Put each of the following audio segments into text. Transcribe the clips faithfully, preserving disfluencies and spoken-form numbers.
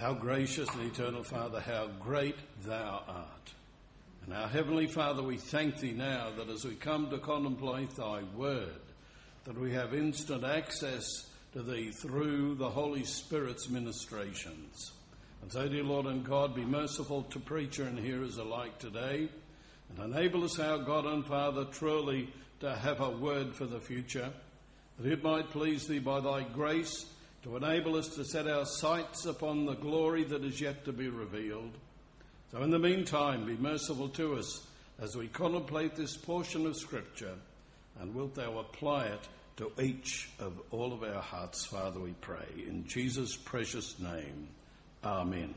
Our gracious and eternal Father, how great thou art. And our Heavenly Father, we thank thee now that as we come to contemplate thy word, that we have instant access to thee through the Holy Spirit's ministrations. And so, dear Lord and God, be merciful to preacher and hearers alike today, and enable us, our God and Father, truly to have a word for the future, that it might please thee by thy grace to enable us to set our sights upon the glory that is yet to be revealed. So in the meantime, be merciful to us as we contemplate this portion of Scripture, and wilt thou apply it to each of all of our hearts, Father, we pray. In Jesus' precious name, amen.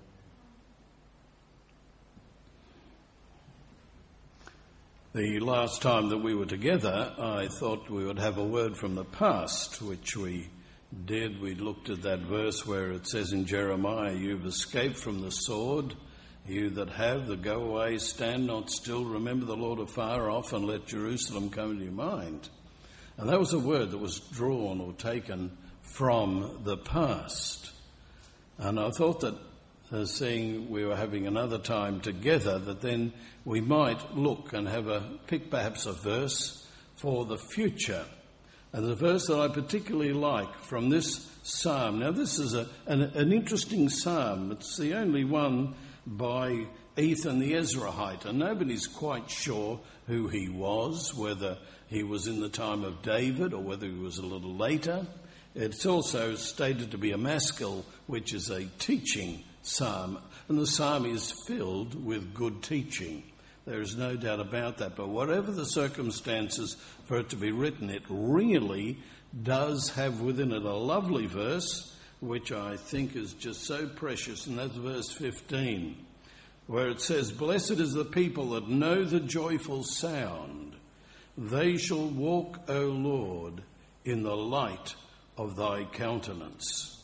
The last time that we were together, I thought we would have a word from the past, which we did. We looked at that verse where it says in Jeremiah, "You've escaped from the sword, you that have, that go away, stand not still, remember the Lord afar off, and let Jerusalem come into your mind." And that was a word that was drawn or taken from the past. And I thought that, uh, seeing we were having another time together, that then we might look and have a pick perhaps a verse for the future. And the verse that I particularly like from this psalm. Now, this is a, an, an interesting psalm. It's the only one by Ethan the Ezrahite, and nobody's quite sure who he was, whether he was in the time of David or whether he was a little later. It's also stated to be a maskil, which is a teaching psalm, and the psalm is filled with good teaching. There is no doubt about that. But whatever the circumstances for it to be written, it really does have within it a lovely verse, which I think is just so precious, and that's verse fifteen, where it says, "Blessed is the people that know the joyful sound. They shall walk, O Lord, in the light of thy countenance."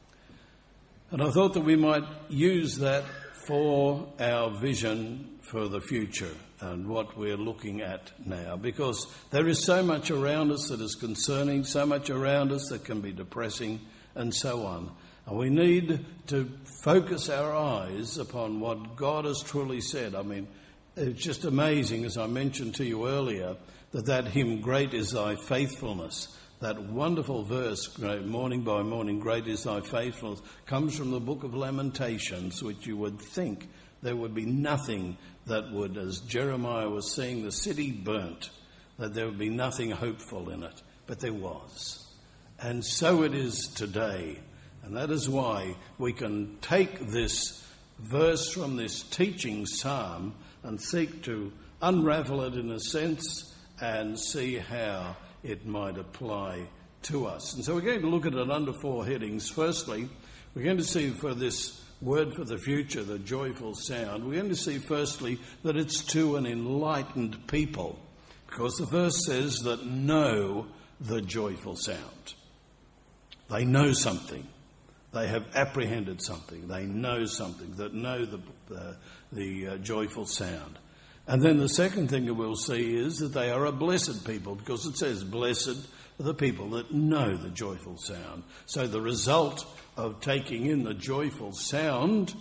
And I thought that we might use that for our vision for the future and what we're looking at now, because there is so much around us that is concerning, so much around us that can be depressing, and so on. And we need to focus our eyes upon what God has truly said. I mean, it's just amazing, as I mentioned to you earlier, that that hymn, "Great is thy faithfulness," that wonderful verse, "Morning by morning, great is thy faithfulness," comes from the book of Lamentations, which you would think there would be nothing that would, as Jeremiah was seeing the city burnt, that there would be nothing hopeful in it. But there was. And so it is today. And that is why we can take this verse from this teaching psalm and seek to unravel it in a sense and see how it might apply to us. And so we're going to look at it under four headings. Firstly, we're going to see for this word for the future, the joyful sound, we're going to see firstly that it's to an enlightened people, because the verse says that know the joyful sound. They know something. They have apprehended something. They know something, that know the, the, the uh, joyful sound. And then the second thing that we'll see is that they are a blessed people, because it says, "Blessed are the people that know the joyful sound." So the result of taking in the joyful sound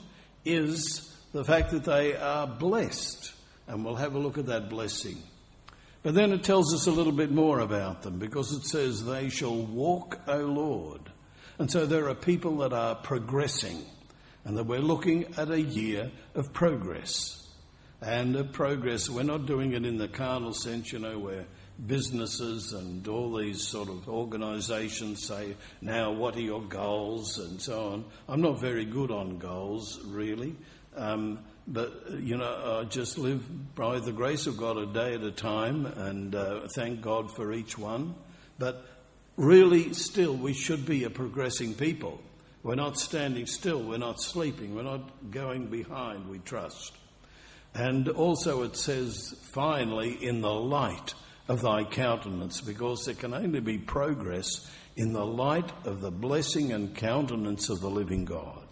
is the fact that they are blessed. And we'll have a look at that blessing. But then it tells us a little bit more about them, because it says, "They shall walk, O Lord." And so there are people that are progressing, and that we're looking at a year of progress. And of progress, we're not doing it in the carnal sense, you know, where businesses and all these sort of organisations say, "Now, what are your goals?" and so on. I'm not very good on goals, really. Um, but, you know, I just live by the grace of God a day at a time, and uh, thank God for each one. But really, still, we should be a progressing people. We're not standing still. We're not sleeping. We're not going behind, we trust. And also it says, finally, "in the light of thy countenance," because there can only be progress in the light of the blessing and countenance of the living God.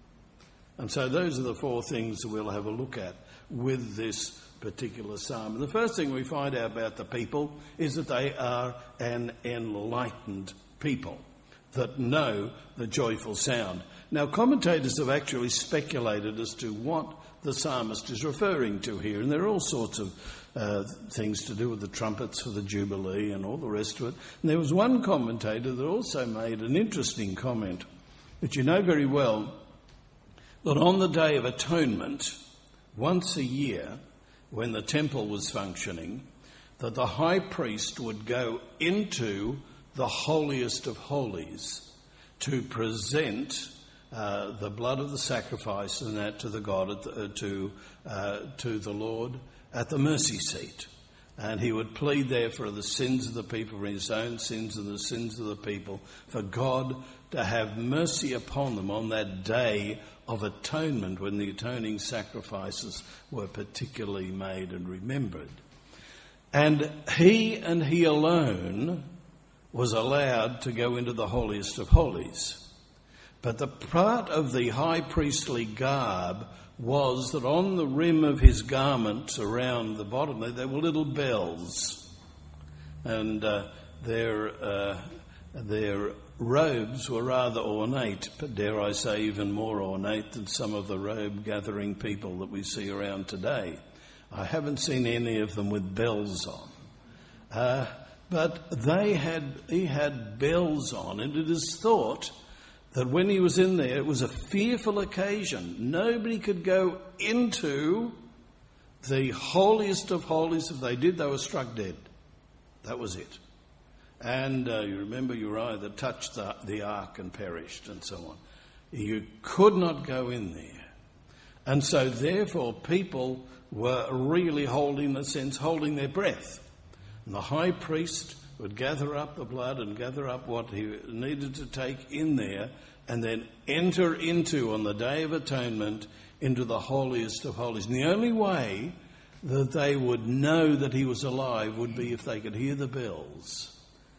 And so those are the four things that we'll have a look at with this particular psalm. And the first thing we find out about the people is that they are an enlightened people that know the joyful sound. Now, commentators have actually speculated as to what the psalmist is referring to here, and there are all sorts of uh, things to do with the trumpets for the Jubilee and all the rest of it. And there was one commentator that also made an interesting comment, that you know very well, that on the Day of Atonement, once a year, when the temple was functioning, that the high priest would go into the holiest of holies to present uh, the blood of the sacrifice and that to the God, at the, uh, to uh, to the Lord at the mercy seat. And he would plead there for the sins of the people, for his own sins and the sins of the people, for God to have mercy upon them on that day of atonement, when the atoning sacrifices were particularly made and remembered. And he and he alone was allowed to go into the holiest of holies. But the part of the high priestly garb was that on the rim of his garment around the bottom there, there were little bells. And uh, their, uh, their robes were rather ornate, but dare I say even more ornate than some of the robe-gathering people that we see around today. I haven't seen any of them with bells on. Uh, but they had, he had bells on, and it is thought that when he was in there, it was a fearful occasion. Nobody could go into the holiest of holies. If they did, they were struck dead. That was it. And uh, you remember Uriah that touched the, the ark and perished and so on. You could not go in there. And so therefore people were really holding, in a sense, holding their breath. And the high priest would gather up the blood and gather up what he needed to take in there and then enter into, on the Day of Atonement, into the holiest of holies. And the only way that they would know that he was alive would be if they could hear the bells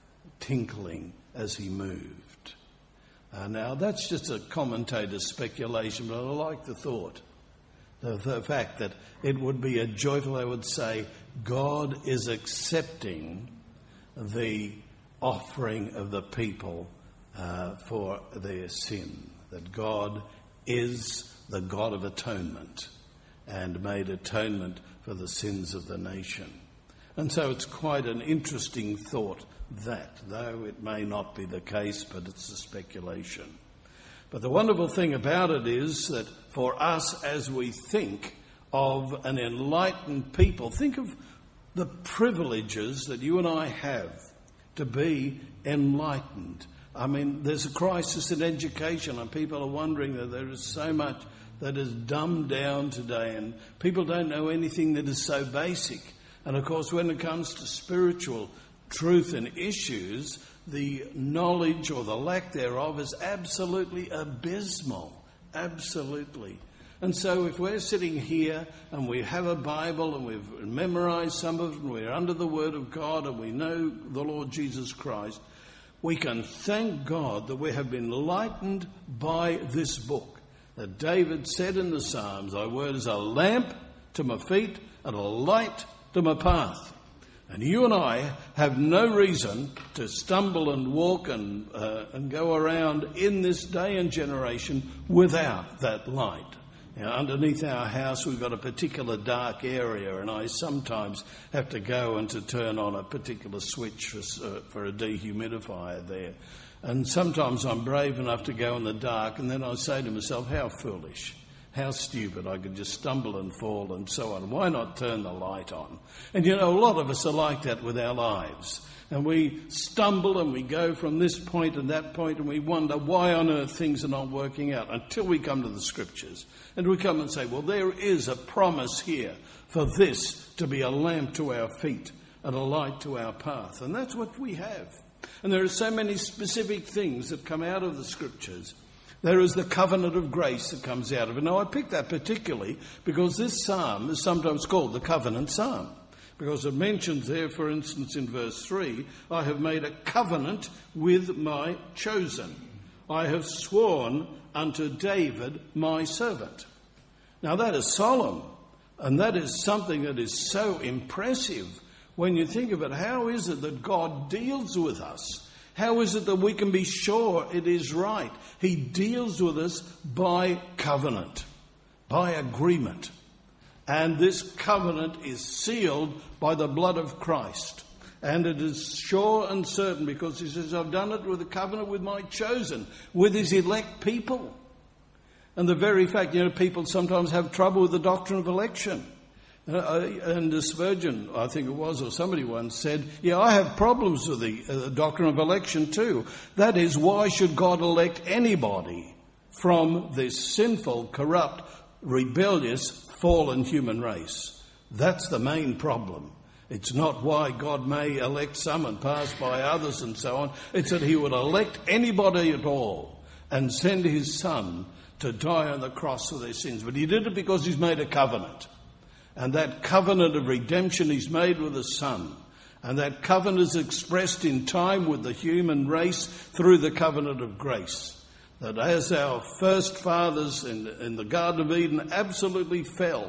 tinkling as he moved. Uh, now, that's just a commentator's speculation, but I like the thought. The, the fact that it would be a joyful, I would say, God is accepting the offering of the people uh, for their sin. That God is the God of atonement and made atonement for the sins of the nation. And so it's quite an interesting thought, that, though it may not be the case, but it's a speculation. But the wonderful thing about it is that for us, as we think of an enlightened people, think of the privileges that you and I have to be enlightened. I mean, there's a crisis in education, and people are wondering that there is so much that is dumbed down today, and people don't know anything that is so basic. And of course, when it comes to spiritual truth and issues, the knowledge or the lack thereof is absolutely abysmal. Absolutely. And so if we're sitting here and we have a Bible and we've memorized some of it and we're under the Word of God and we know the Lord Jesus Christ, we can thank God that we have been enlightened by this book. That David said in the Psalms, "Thy word is a lamp to my feet and a light to my path." And you and I have no reason to stumble and walk and, uh, and go around in this day and generation without that light. Now, underneath our house, we've got a particular dark area, and I sometimes have to go and to turn on a particular switch for, uh, for a dehumidifier there. And sometimes I'm brave enough to go in the dark, and then I say to myself, how foolish, how stupid, I could just stumble and fall and so on. Why not turn the light on? And you know, a lot of us are like that with our lives. And we stumble and we go from this point and that point and we wonder why on earth things are not working out until we come to the Scriptures. And we come and say, well, there is a promise here for this to be a lamp to our feet and a light to our path. And that's what we have. And there are so many specific things that come out of the Scriptures. There is the covenant of grace that comes out of it. Now, I picked that particularly because this psalm is sometimes called the covenant psalm. Because it mentions there, for instance, in verse three, I have made a covenant with my chosen. I have sworn unto David, my servant. Now that is solemn, and that is something that is so impressive when you think of it. How is it that God deals with us? How is it that we can be sure it is right? He deals with us by covenant, by agreement. And this covenant is sealed by the blood of Christ. And it is sure and certain because he says, I've done it with a covenant with my chosen, with his elect people. And the very fact, you know, people sometimes have trouble with the doctrine of election. Uh, and Spurgeon, I think it was, or somebody once said, yeah, I have problems with the uh, doctrine of election too. That is, why should God elect anybody from this sinful, corrupt, rebellious, fallen human race? That's the main problem. It's not why God may elect some and pass by others and so on. It's that he would elect anybody at all and send his son to die on the cross for their sins. But he did it because he's made a covenant. And that covenant of redemption he's made with the son. And that covenant is expressed in time with the human race through the covenant of grace. That as our first fathers in, in the Garden of Eden absolutely fell,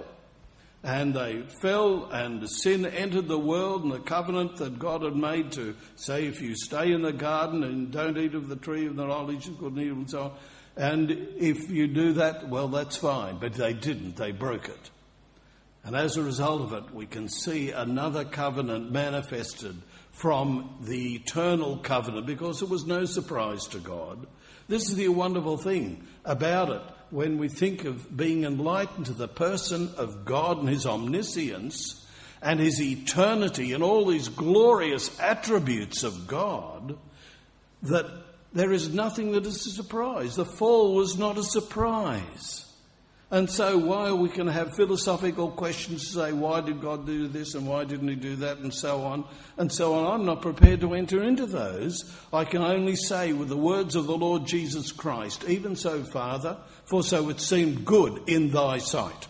and they fell and sin entered the world, and the covenant that God had made to say, if you stay in the garden and don't eat of the tree of the knowledge of good and evil and so on, and if you do that, well, that's fine. But they didn't. They broke it. And as a result of it, we can see another covenant manifested from the eternal covenant, because it was no surprise to God. This is the wonderful thing about it. When we think of being enlightened to the person of God and his omniscience and his eternity and all these glorious attributes of God, that there is nothing that is a surprise. The fall was not a surprise. And so while we can have philosophical questions to say, why did God do this and why didn't he do that and so on and so on, I'm not prepared to enter into those. I can only say with the words of the Lord Jesus Christ, even so, Father, for so it seemed good in thy sight.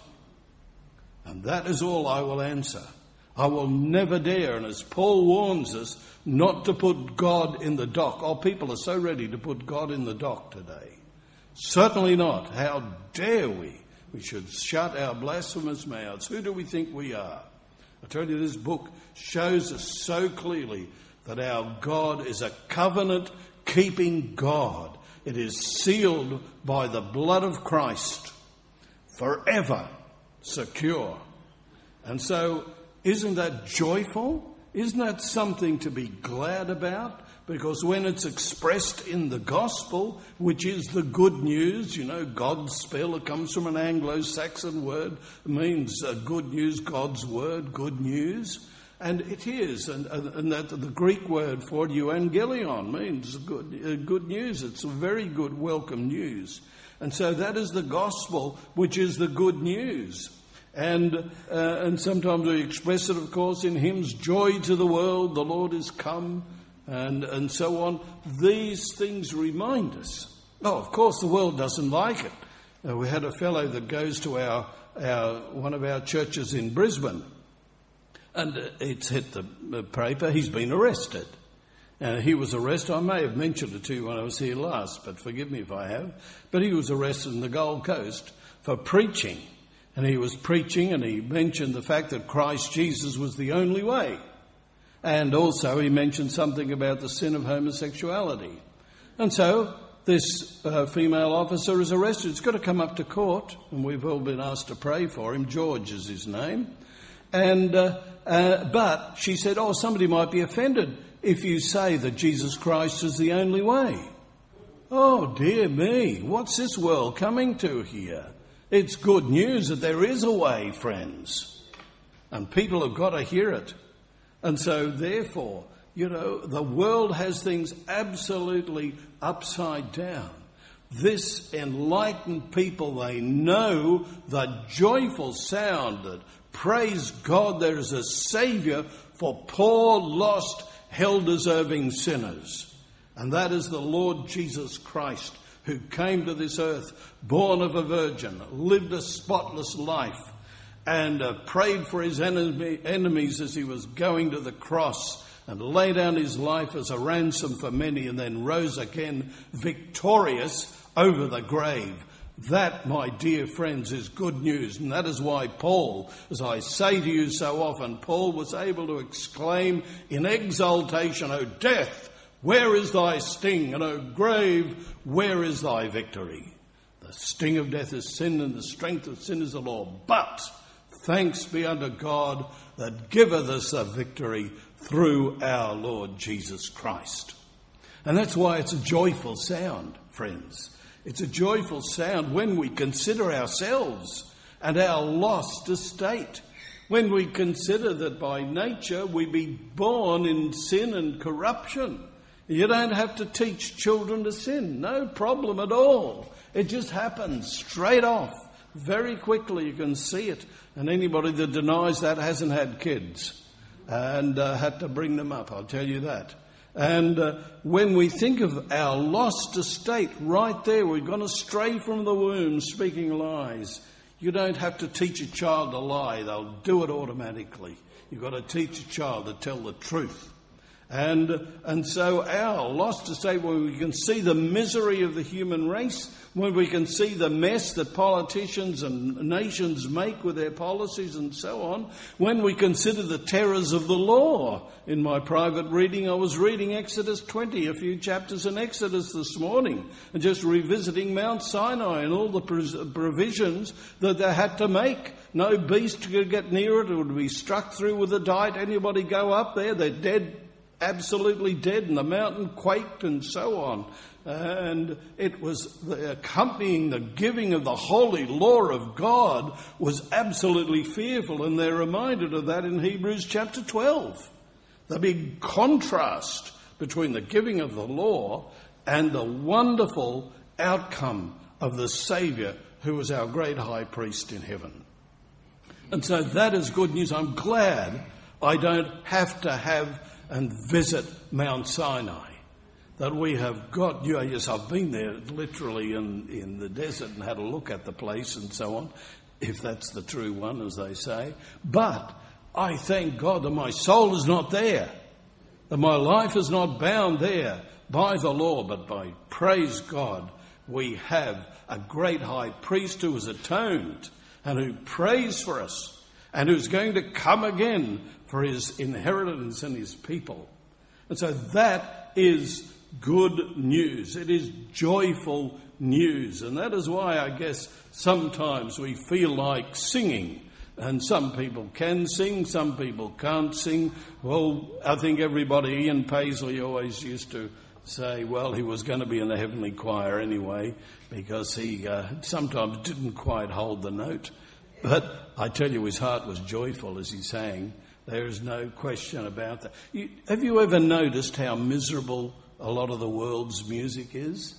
And that is all I will answer. I will never dare, and as Paul warns us, not to put God in the dock. Oh, people are so ready to put God in the dock today. Certainly not. How dare we? We should shut our blasphemous mouths. Who do we think we are? I tell you, this book shows us so clearly that our God is a covenant-keeping God. It is sealed by the blood of Christ, forever secure. And so, isn't that joyful? Isn't that something to be glad about? Because when it's expressed in the gospel, which is the good news, you know, God's spell, it comes from an Anglo-Saxon word. It means uh, good news, God's word, good news. And it is. And, and, and that the Greek word for it, euangelion, means good, uh, good news. It's a very good, welcome news. And so that is the gospel, which is the good news. And uh, and sometimes we express it, of course, in hymns, joy to the world, the Lord is come. And and so on. These things remind us. Oh, of course, the world doesn't like it. Uh, we had a fellow that goes to our our one of our churches in Brisbane, and uh, it's hit the uh, paper. He's been arrested. Uh, he was arrested. I may have mentioned it to you when I was here last, but forgive me if I have. But he was arrested in the Gold Coast for preaching, and he was preaching, and he mentioned the fact that Christ Jesus was the only way. And also he mentioned something about the sin of homosexuality. And so this uh, female officer is arrested. It's got to come up to court, and we've all been asked to pray for him. George is his name. And uh, uh, but she said, oh, somebody might be offended if you say that Jesus Christ is the only way. Oh, dear me, what's this world coming to here? It's good news that there is a way, friends. And people have got to hear it. And so, therefore, you know, the world has things absolutely upside down. This enlightened people, they know the joyful sound that, praise God, there is a Saviour for poor, lost, hell-deserving sinners. And that is the Lord Jesus Christ, who came to this earth, born of a virgin, lived a spotless life, and uh, prayed for his enemy, enemies as he was going to the cross, and laid down his life as a ransom for many, and then rose again victorious over the grave. That, my dear friends, is good news. And that is why Paul, as I say to you so often, Paul was able to exclaim in exultation, O death, Where is thy sting? And, O grave, where is thy victory? The sting of death is sin, and the strength of sin is the law. But thanks be unto God that giveth us a victory through our Lord Jesus Christ. And that's why it's a joyful sound, friends. It's a joyful sound when we consider ourselves and our lost estate. When we consider that by nature we be born in sin and corruption. You don't have to teach children to sin. No problem at all. It just happens straight off. Very quickly you can see it. And anybody that denies that hasn't had kids and uh, had to bring them up, I'll tell you that. And uh, when we think of our lost estate, right there, we've gone astray from the womb, speaking lies. You don't have to teach a child to lie. They'll do it automatically. You've got to teach a child to tell the truth. And and so our lost estate, when we can see the misery of the human race, when we can see the mess that politicians and nations make with their policies and so on, when we consider the terrors of the law. In my private reading, I was reading Exodus twenty, a few chapters in Exodus this morning, and just revisiting Mount Sinai and all the provisions that they had to make. No beast could get near it. It would be struck through with a dite. Anybody go up there, they're dead. Absolutely dead, and the mountain quaked and so on. And it was the accompanying the giving of the holy law of God was absolutely fearful, and they're reminded of that in Hebrews chapter twelve. The big contrast between the giving of the law and the wonderful outcome of the Saviour who was our great high priest in heaven. And so that is good news. I'm glad I don't have to have and visit Mount Sinai, that we have got, you know, yes, I've been there literally in, in the desert and had a look at the place and so on, if that's the true one, as they say. But I thank God that my soul is not there, that my life is not bound there by the law, but by, praise God, we have a great high priest who has atoned and who prays for us and who's going to come again for his inheritance and his people. And so that is good news. It is joyful news. And that is why I guess sometimes we feel like singing. And some people can sing, some people can't sing. Well, I think everybody, Ian Paisley always used to say, well, he was going to be in the heavenly choir anyway, because he uh, sometimes didn't quite hold the note. But I tell you, his heart was joyful as he sang. There is no question about that. You, have you ever noticed how miserable a lot of the world's music is?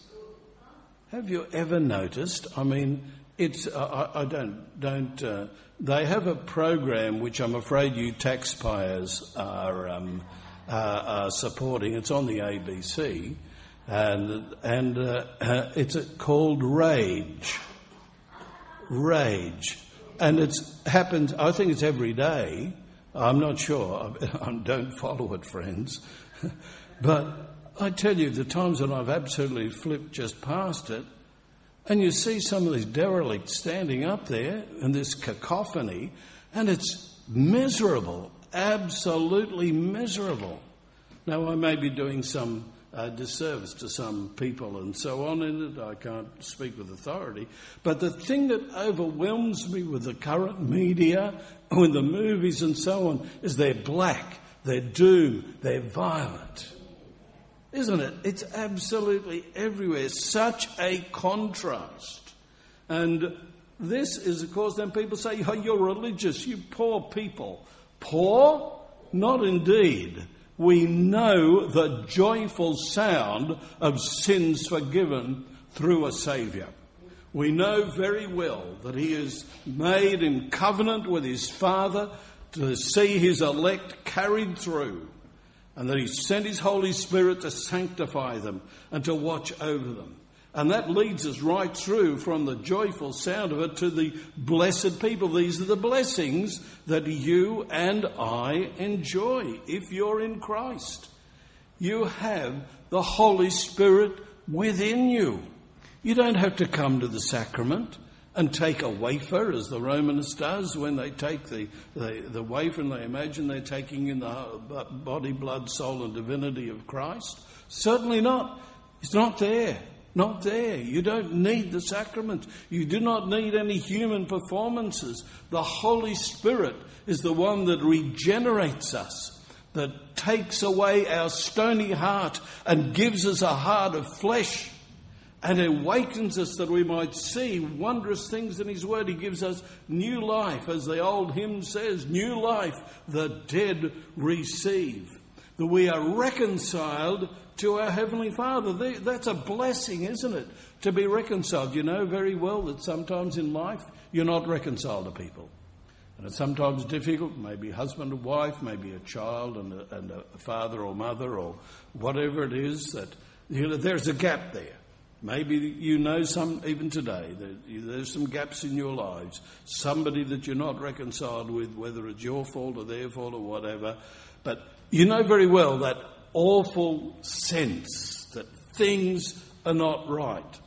Have you ever noticed? I mean, it's. Uh, I, I don't. Don't. Uh, they have a program which I'm afraid you taxpayers are, um, uh, are supporting. It's on the A B C, and and uh, uh, it's uh, called Rage. Rage, and it's happened. I think it's every day. I'm not sure. I don't follow it, friends. But I tell you, the times that I've absolutely flipped just past it, and you see some of these derelicts standing up there in this cacophony, and it's miserable, absolutely miserable. Now, I may be doing some uh, disservice to some people and so on in it. I can't speak with authority. But the thing that overwhelms me with the current media, with the movies and so on, is they're black, they're doom, they're violent. Isn't it? It's absolutely everywhere. Such a contrast. And this is, of course, then people say, oh, you're religious, you poor people. Poor? Not indeed. We know the joyful sound of sins forgiven through a Saviour. We know very well that he is made in covenant with his Father to see his elect carried through, and that he sent his Holy Spirit to sanctify them and to watch over them. And that leads us right through from the joyful sound of it to the blessed people. These are the blessings that you and I enjoy if you're in Christ. You have the Holy Spirit within you. You don't have to come to the sacrament and take a wafer, as the Romanist does when they take the, the, the wafer and they imagine they're taking in the body, blood, soul and divinity of Christ? Certainly not. It's not there. Not there. You don't need the sacraments. You do not need any human performances. The Holy Spirit is the one that regenerates us, that takes away our stony heart and gives us a heart of flesh and awakens us that we might see wondrous things in his word. He gives us new life, as the old hymn says, new life the dead receive. That we are reconciled to our Heavenly Father. That's a blessing, isn't it? To be reconciled. You know very well that sometimes in life you're not reconciled to people. And it's sometimes difficult, maybe husband and wife, maybe a child and a, and a father or mother or whatever it is, that you know, there's a gap there. Maybe you know some, even today, that there's some gaps in your lives. Somebody that you're not reconciled with, whether it's your fault or their fault or whatever. But you know very well that awful sense that things are not right.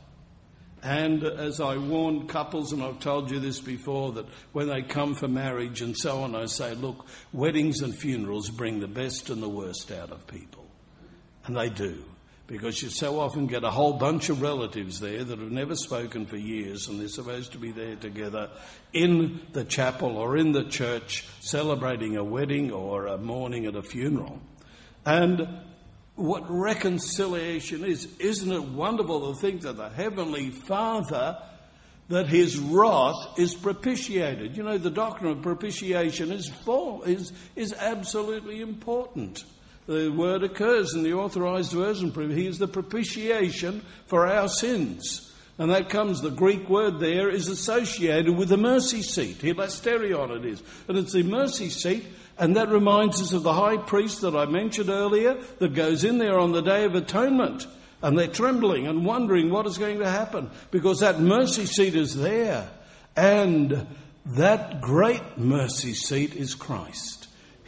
And as I warn couples, and I've told you this before, that when they come for marriage and so on, I say, look, weddings and funerals bring the best and the worst out of people. And they do. Because you so often get a whole bunch of relatives there that have never spoken for years, and they're supposed to be there together in the chapel or in the church celebrating a wedding or a mourning at a funeral. And what reconciliation is, isn't it wonderful to think that the Heavenly Father, that his wrath is propitiated? You know, the doctrine of propitiation is full, is, is absolutely important. The word occurs in the Authorized Version. He is the propitiation for our sins. And that comes, the Greek word there is associated with the mercy seat. Hilasterion it is. And it's the mercy seat, and that reminds us of the high priest that I mentioned earlier that goes in there on the Day of Atonement. And they're trembling and wondering what is going to happen, because that mercy seat is there. And that great mercy seat is Christ.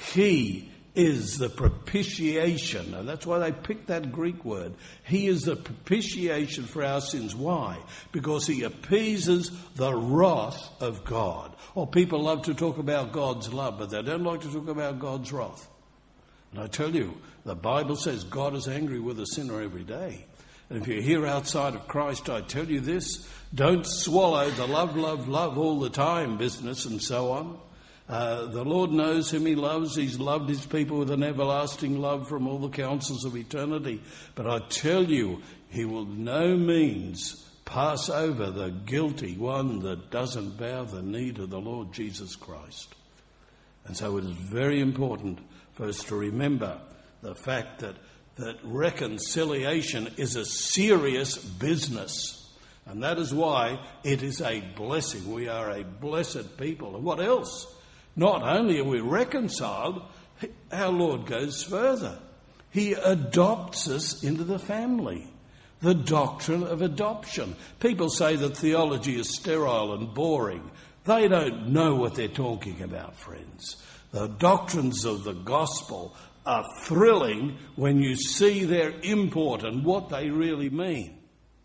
He is the propitiation. And that's why they picked that Greek word. He is the propitiation for our sins. Why? Because he appeases the wrath of God. Or people love to talk about God's love, but they don't like to talk about God's wrath. And I tell you, the Bible says God is angry with a sinner every day. And if you're here outside of Christ, I tell you this, don't swallow the love, love, love all the time business and so on. Uh, the Lord knows whom he loves. He's loved his people with an everlasting love from all the councils of eternity. But I tell you, he will no means pass over the guilty one that doesn't bow the knee to the Lord Jesus Christ. And so it is very important for us to remember the fact that, that reconciliation is a serious business. And that is why it is a blessing. We are a blessed people. And what else? Not only are we reconciled, our Lord goes further. He adopts us into the family. The doctrine of adoption. People say that theology is sterile and boring. They don't know what they're talking about, friends. The doctrines of the gospel are thrilling when you see their import and what they really mean.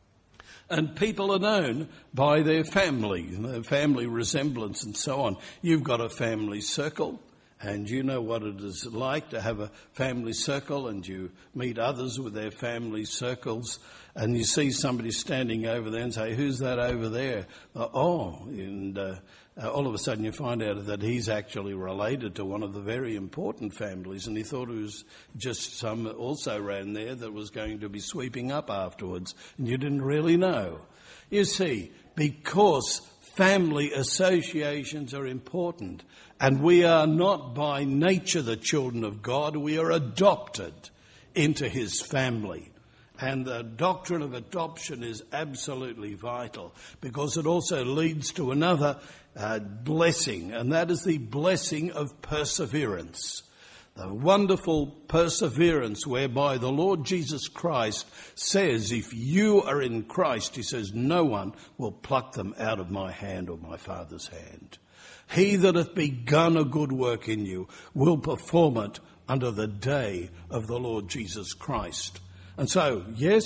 And people are known by their family, their family resemblance and so on. You've got a family circle, and you know what it is like to have a family circle, and you meet others with their family circles, and you see somebody standing over there and say, who's that over there? Uh, oh, and uh, uh, all of a sudden you find out that he's actually related to one of the very important families, and he thought it was just some also ran there that was going to be sweeping up afterwards, and you didn't really know. You see, because family associations are important, and we are not by nature the children of God, we are adopted into his family. And the doctrine of adoption is absolutely vital, because it also leads to another uh, blessing, and that is the blessing of perseverance. The wonderful perseverance whereby the Lord Jesus Christ says, if you are in Christ, he says, no one will pluck them out of my hand or my Father's hand. He that hath begun a good work in you will perform it unto the day of the Lord Jesus Christ. And so, yes,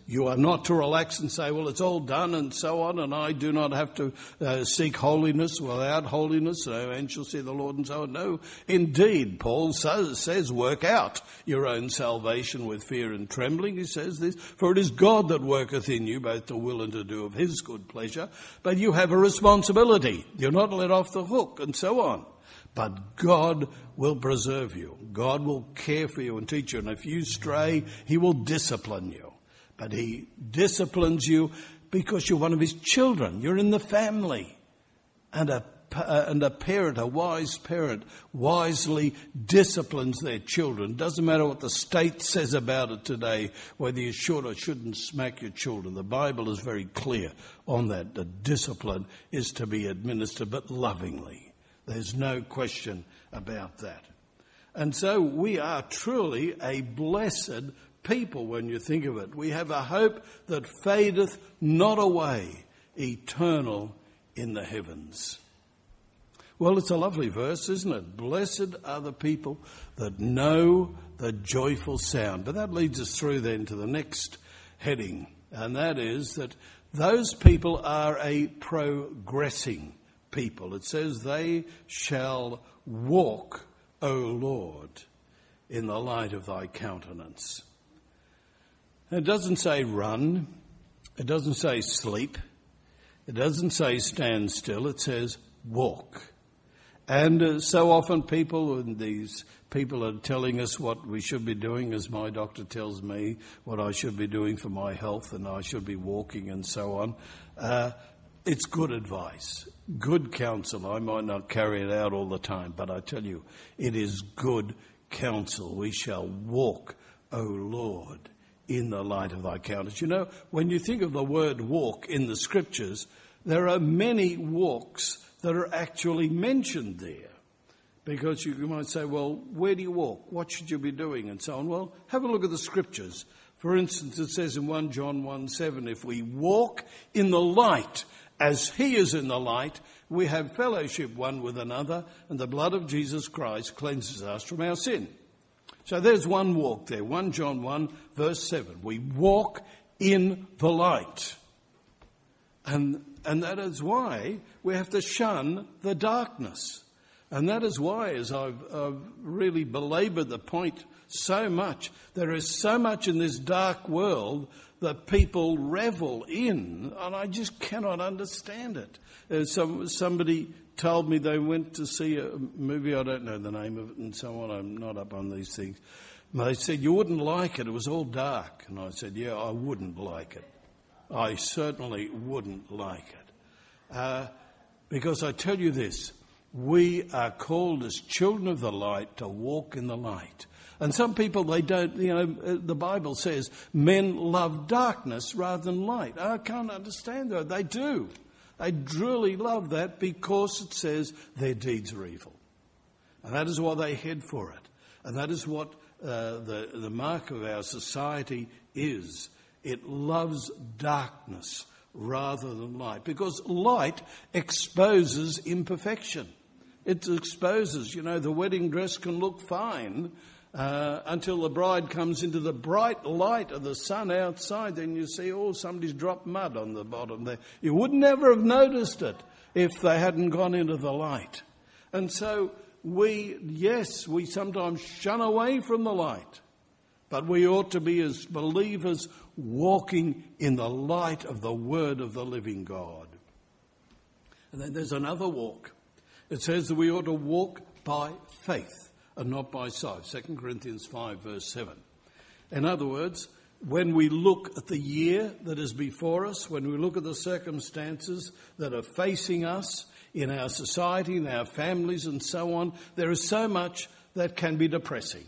You are not to relax and say, well, it's all done and so on, and I do not have to uh, seek holiness. Without holiness, no man shall see the Lord and so on. No, indeed, Paul says, says, work out your own salvation with fear and trembling. He says this, for it is God that worketh in you both to will and to do of his good pleasure. But you have a responsibility. You're not let off the hook and so on. But God will preserve you. God will care for you and teach you. And if you stray, he will discipline you. But he disciplines you because you're one of his children. You're in the family. And a, uh, and a parent, a wise parent, wisely disciplines their children. Doesn't matter what the state says about it today, whether you should or shouldn't smack your children. The Bible is very clear on that. The discipline is to be administered, but lovingly. There's no question about that. And so we are truly a blessed people when you think of it. We have a hope that fadeth not away, eternal in the heavens. Well, it's a lovely verse, isn't it? Blessed are the people that know the joyful sound. But that leads us through then to the next heading, and that is that those people are a progressing people. It says they shall walk, O Lord, in the light of thy countenance. It doesn't say run. It doesn't say sleep. It doesn't say stand still. It says walk. And uh, so often people, and these people are telling us what we should be doing, as my doctor tells me what I should be doing for my health, and I should be walking and so on. Uh, it's good advice, good counsel. I might not carry it out all the time, but I tell you, it is good counsel. We shall walk, O Lord, in the light of thy countenance. You know, when you think of the word walk in the scriptures, there are many walks that are actually mentioned there. Because you might say, well, where do you walk? What should you be doing? And so on. Well, have a look at the scriptures. For instance, it says in First John one seven, if we walk in the light as he is in the light, we have fellowship one with another, and the blood of Jesus Christ cleanses us from our sin. So there's one walk there, First John one, verse seven. We walk in the light. And, and that is why we have to shun the darkness. And that is why, as I've, I've really belaboured the point so much, there is so much in this dark world that people revel in, and I just cannot understand it. Uh, some, somebody told me they went to see a movie, I don't know the name of it and so on, I'm not up on these things. And they said, you wouldn't like it, it was all dark. And I said, yeah, I wouldn't like it. I certainly wouldn't like it. Uh, because I tell you this, we are called as children of the light to walk in the light. And some people, they don't, you know, the Bible says men love darkness rather than light. I can't understand that. They do. They truly love that because it says their deeds are evil. And that is why they head for it. And that is what uh, the, the mark of our society is. It loves darkness rather than light. Because light exposes imperfection. It exposes, you know, the wedding dress can look fine uh, until the bride comes into the bright light of the sun outside. Then you see, oh, somebody's dropped mud on the bottom there. You would never have noticed it if they hadn't gone into the light. And so we, yes, we sometimes shun away from the light. But we ought to be, as believers, walking in the light of the word of the living God. And then there's another walk. It says that we ought to walk by faith and not by sight. Second Corinthians five, verse seven. In other words, when we look at the year that is before us, when we look at the circumstances that are facing us in our society, in our families and so on, there is so much that can be depressing.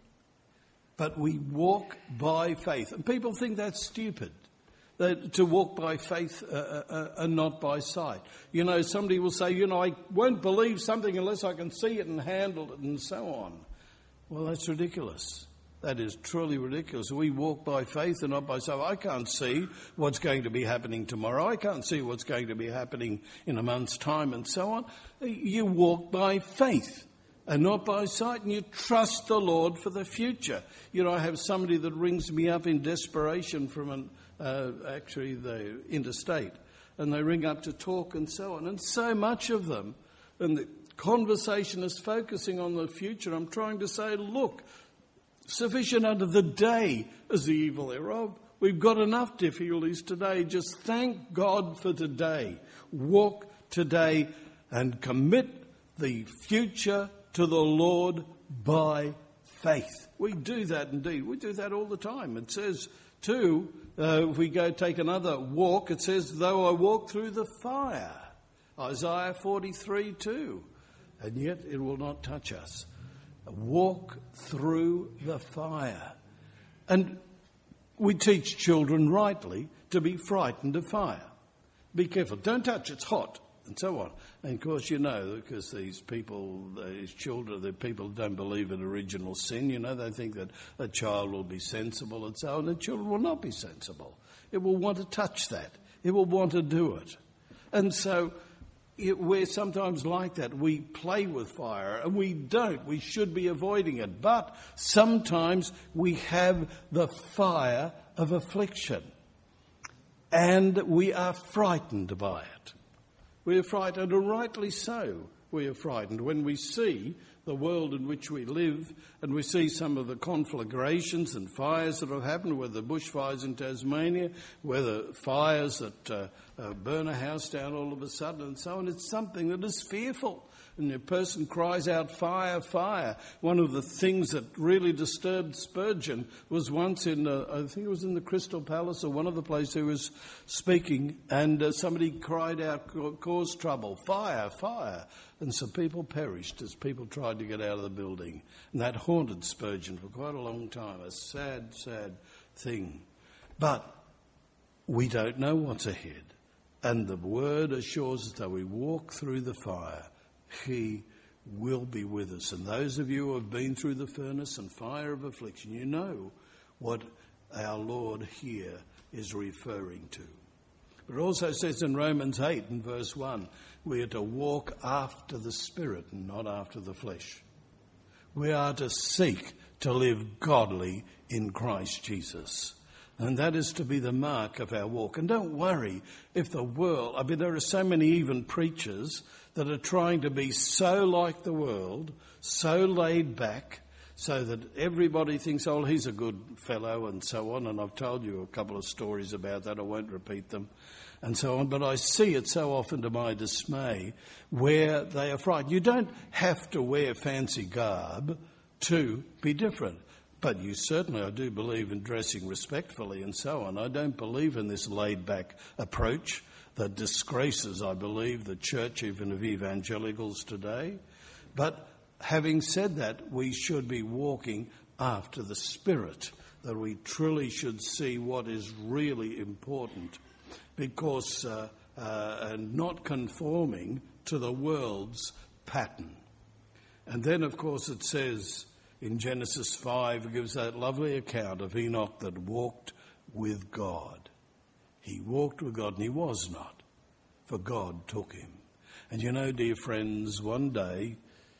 But we walk by faith. And people think that's stupid, that to walk by faith uh, uh, and not by sight. You know, somebody will say, you know, I won't believe something unless I can see it and handle it and so on. Well, that's ridiculous. That is truly ridiculous. We walk by faith and not by sight. I can't see what's going to be happening tomorrow. I can't see what's going to be happening in a month's time and so on. You walk by faith and not by sight, and you trust the Lord for the future. You know, I have somebody that rings me up in desperation from an, uh, actually the interstate, and they ring up to talk and so on. And so much of them, and the conversation is focusing on the future. I'm trying to say, look, sufficient unto the day is the evil thereof. We've got enough difficulties today. Just thank God for today. Walk today and commit the future to the Lord by faith. We do that indeed. We do that all the time. It says, too, uh, if we go take another walk, it says, though I walk through the fire. Isaiah forty-three two. And yet it will not touch us. Walk through the fire. And we teach children rightly to be frightened of fire. Be careful. Don't touch, it's hot, and so on. And of course, you know, because these people, these children, the people don't believe in original sin, you know, they think that a child will be sensible and so on. The children will not be sensible. It will want to touch that. It will want to do it. And so it, we're sometimes like that. We play with fire, and we don't. We should be avoiding it. But sometimes we have the fire of affliction, and we are frightened by it. We are frightened, and rightly so we are frightened when we see the world in which we live, and we see some of the conflagrations and fires that have happened, whether bushfires in Tasmania, whether fires that uh, uh, burn a house down all of a sudden and so on. It's something that is fearful. And a person cries out, fire, fire. One of the things that really disturbed Spurgeon was once in, uh, I think it was in the Crystal Palace or one of the places he was speaking, and uh, somebody cried out, cause trouble, fire, fire. And so people perished as people tried to get out of the building. And that haunted Spurgeon for quite a long time, a sad, sad thing. But we don't know what's ahead. And the word assures us that we walk through the fire, He will be with us. And those of you who have been through the furnace and fire of affliction, you know what our Lord here is referring to. But it also says in Romans eight and verse one, we are to walk after the Spirit and not after the flesh. We are to seek to live godly in Christ Jesus. And that is to be the mark of our walk. And don't worry if the world, I mean, there are so many even preachers that are trying to be so like the world, so laid back, so that everybody thinks, oh, he's a good fellow and so on. And I've told you a couple of stories about that. I won't repeat them and so on. But I see it so often to my dismay where they are frightened. You don't have to wear fancy garb to be different. But you certainly, I do believe in dressing respectfully and so on. I don't believe in this laid-back approach that disgraces, I believe, the church even of evangelicals today. But having said that, we should be walking after the Spirit, that we truly should see what is really important, because uh, uh, and not conforming to the world's pattern. And then, of course, it says in Genesis five, it gives that lovely account of Enoch that walked with God. He walked with God, and he was not, for God took him. And you know, dear friends, one day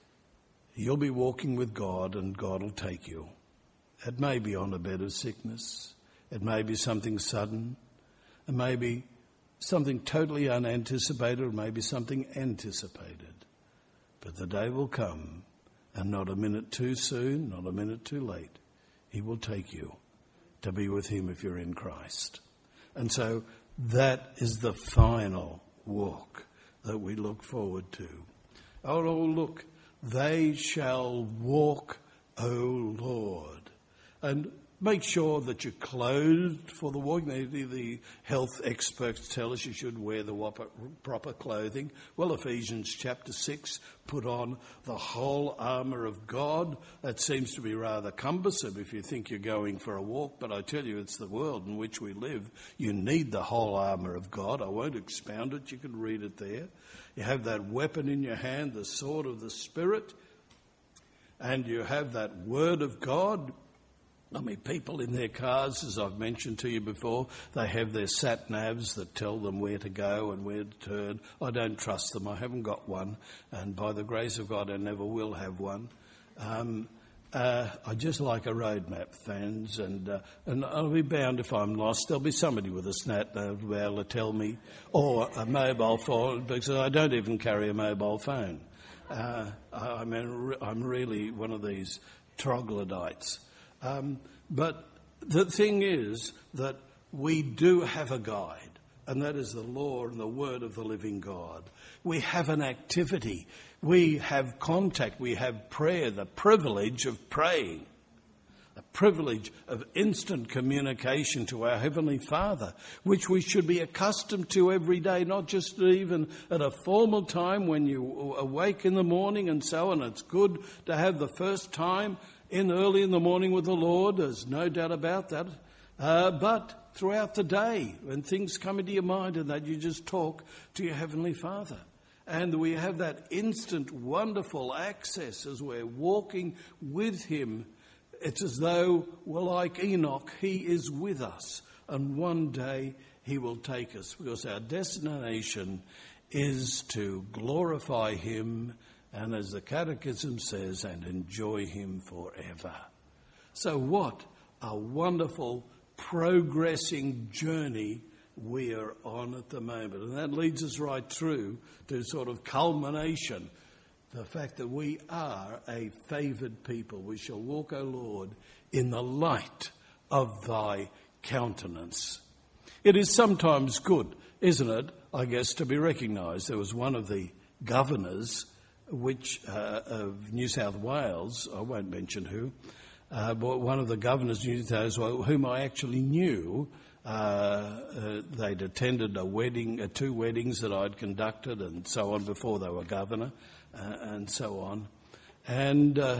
you'll be walking with God, and God will take you. It may be on a bed of sickness. It may be something sudden. It may be something totally unanticipated. It may be something anticipated. But the day will come, and not a minute too soon, not a minute too late, he will take you to be with him if you're in Christ. And so that is the final walk that we look forward to. Oh, look, they shall walk, O Lord. And make sure that you're clothed for the walk. The, the health experts tell us you should wear the proper clothing. Well, Ephesians chapter six, put on the whole armour of God. That seems to be rather cumbersome if you think you're going for a walk, but I tell you, it's the world in which we live. You need the whole armour of God. I won't expound it. You can read it there. You have that weapon in your hand, the sword of the Spirit, and you have that word of God. I mean, people in their cars, as I've mentioned to you before, they have their sat-navs that tell them where to go and where to turn. I don't trust them. I haven't got one. And by the grace of God, I never will have one. Um, uh, I just like a road map, fans, and uh, and I'll be bound if I'm lost. There'll be somebody with a snap that'll be able to tell me, or a mobile phone, because I don't even carry a mobile phone. Uh, I, I mean, I'm really one of these troglodytes. Um, but the thing is that we do have a guide, and that is the law and the word of the living God. We have an activity. We have contact. We have prayer, the privilege of praying, the privilege of instant communication to our Heavenly Father, which we should be accustomed to every day, not just even at a formal time when you awake in the morning and so on. It's good to have the first time in early in the morning with the Lord. There's no doubt about that. Uh, but throughout the day, when things come into your mind and that, you just talk to your Heavenly Father. And we have that instant, wonderful access as we're walking with Him. It's as though we're like Enoch. He is with us. And one day He will take us, because our destination is to glorify Him, and as the Catechism says, and enjoy Him forever. So what a wonderful progressing journey we are on at the moment. And that leads us right through to sort of culmination, the fact that we are a favoured people. We shall walk, O Lord, in the light of Thy countenance. It is sometimes good, isn't it, I guess, to be recognised. There was one of the governors which uh, of New South Wales, I won't mention who, uh, but one of the governors of New South Wales, whom I actually knew. Uh, uh, they'd attended a wedding, uh, two weddings that I'd conducted and so on before they were governor, uh, and so on. And uh,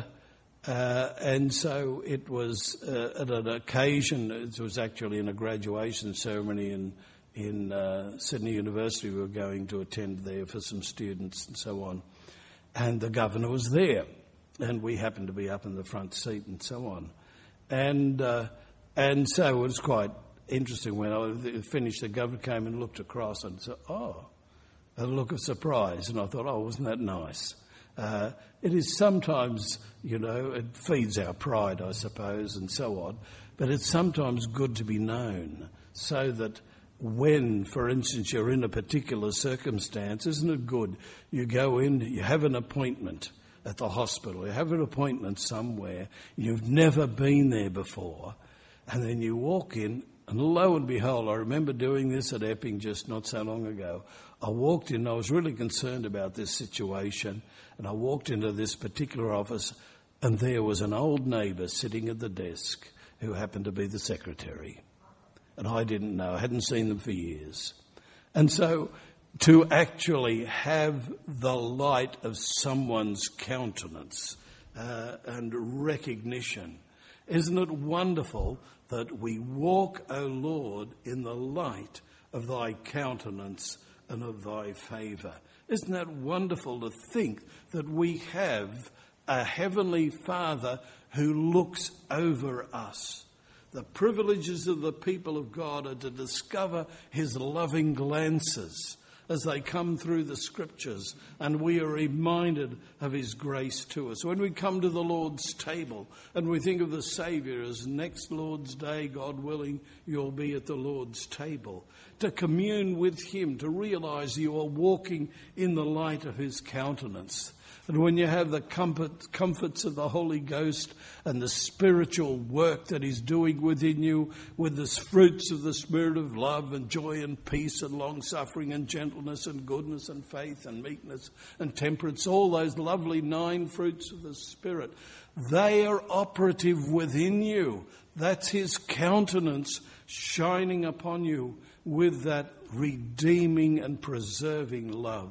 uh, and so it was uh, at an occasion, it was actually in a graduation ceremony in, in uh, Sydney University. We were going to attend there for some students and so on. And the governor was there, and we happened to be up in the front seat and so on. And, uh, and so it was quite interesting. When I finished, the governor came and looked across and said, oh, a look of surprise. And I thought, oh, wasn't that nice? Uh, it is sometimes, you know, it feeds our pride, I suppose, and so on. But it's sometimes good to be known, so that when, for instance, you're in a particular circumstance, isn't it good? You go in, you have an appointment at the hospital, you have an appointment somewhere, you've never been there before, and then you walk in. And lo and behold, I remember doing this at Epping just not so long ago. I walked in, I was really concerned about this situation, and I walked into this particular office, and there was an old neighbour sitting at the desk who happened to be the secretary. And I didn't know, I hadn't seen them for years. And so to actually have the light of someone's countenance uh, and recognition, isn't it wonderful that we walk, O Lord, in the light of Thy countenance and of Thy favour? Isn't that wonderful to think that we have a Heavenly Father who looks over us? The privileges of the people of God are to discover His loving glances as they come through the Scriptures, and we are reminded of His grace to us. When we come to the Lord's table and we think of the Saviour as next Lord's Day, God willing, you'll be at the Lord's table, to commune with Him, to realise you are walking in the light of His countenance. And when you have the comfort, comforts of the Holy Ghost and the spiritual work that He's doing within you, with the fruits of the Spirit of love and joy and peace and long-suffering and gentleness and goodness and faith and meekness and temperance, all those lovely nine fruits of the Spirit, they are operative within you. That's His countenance shining upon you with that redeeming and preserving love.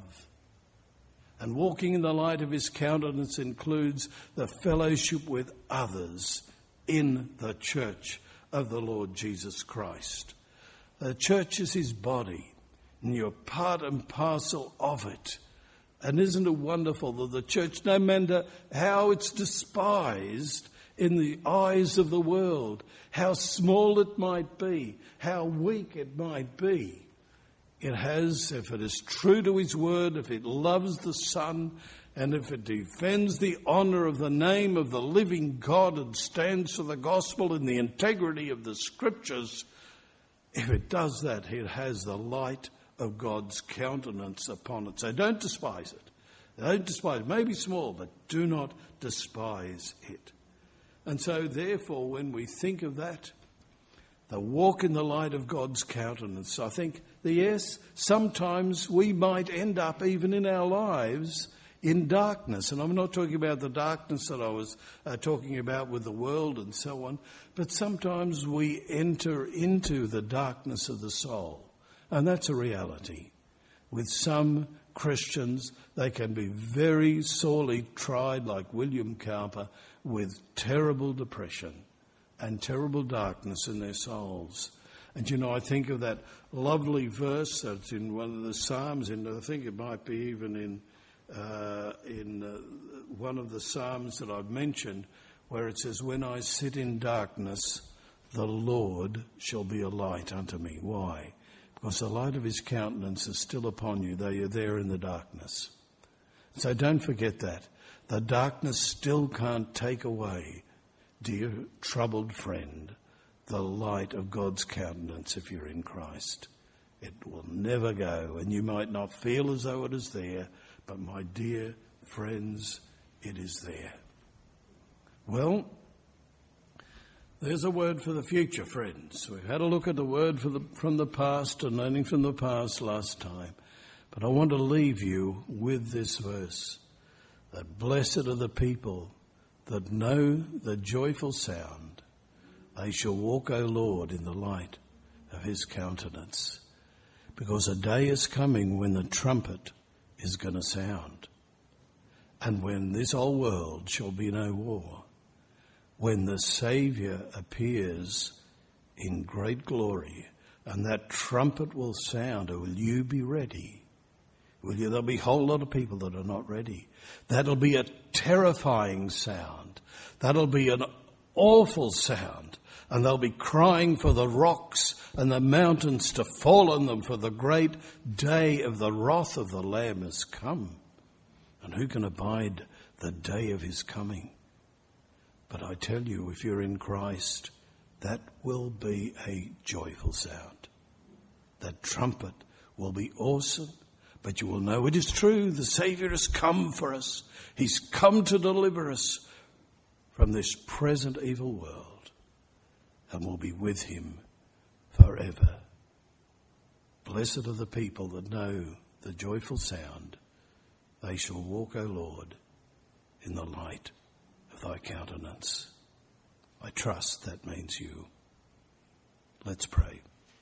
And walking in the light of His countenance includes the fellowship with others in the church of the Lord Jesus Christ. The church is His body, and you're part and parcel of it. And isn't it wonderful that the church, no matter how it's despised in the eyes of the world, how small it might be, how weak it might be, it has, if it is true to his word, if it loves the Son, and if it defends the honour of the name of the living God and stands for the gospel in the integrity of the scriptures, if it does that, it has the light of God's countenance upon it. So don't despise it. Don't despise it. It may be small, but do not despise it. And so, therefore, when we think of that, the walk in the light of God's countenance, I think, that yes, sometimes we might end up, even in our lives, in darkness. And I'm not talking about the darkness that I was uh, talking about with the world and so on, but sometimes we enter into the darkness of the soul. And that's a reality. With some Christians, they can be very sorely tried, like William Cowper, with terrible depression and terrible darkness in their souls. And, you know, I think of that lovely verse that's in one of the Psalms, and I think it might be even in uh, in uh, one of the Psalms that I've mentioned, where it says, "When I sit in darkness, the Lord shall be a light unto me." Why? Because the light of his countenance is still upon you, though you're there in the darkness. So don't forget that. The darkness still can't take away, dear troubled friend, the light of God's countenance if you're in Christ. It will never go, and you might not feel as though it is there, but my dear friends, it is there. Well, there's a word for the future, friends. We've had a look at the word for the, from the past and learning from the past last time. But I want to leave you with this verse, that blessed are the people that know the joyful sound. They shall walk, O Lord, in the light of his countenance. Because a day is coming when the trumpet is going to sound. And when this whole world shall be no war. When the Saviour appears in great glory, and that trumpet will sound, will you be ready? Will you? There'll be a whole lot of people that are not ready. That'll be a terrifying sound. That'll be an awful sound. And they'll be crying for the rocks and the mountains to fall on them, for the great day of the wrath of the Lamb has come. And who can abide the day of his coming? But I tell you, if you're in Christ, that will be a joyful sound. That trumpet will be awesome, but you will know it is true. The Saviour has come for us. He's come to deliver us from this present evil world, and we'll be with him forever. Blessed are the people that know the joyful sound. They shall walk, O Lord, in the light of thy countenance. I trust that means you. Let's pray.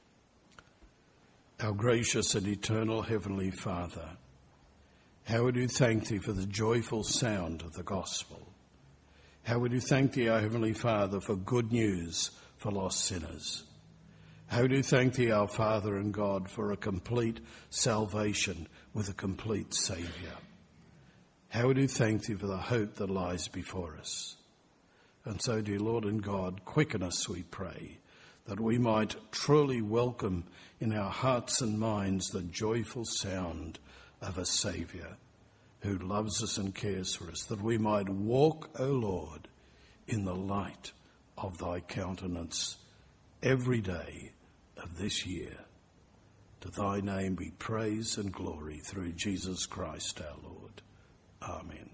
Our gracious and eternal Heavenly Father, how we do thank thee for the joyful sound of the gospel. How we do thank thee, our Heavenly Father, for good news for lost sinners. How we do thank thee, our Father and God, for a complete salvation with a complete Saviour. How we do thank thee for the hope that lies before us. And so, dear Lord and God, quicken us, we pray, that we might truly welcome in our hearts and minds the joyful sound of a Saviour who loves us and cares for us, that we might walk, O Lord, in the light of thy countenance every day of this year. To thy name be praise and glory through Jesus Christ our Lord. Amen.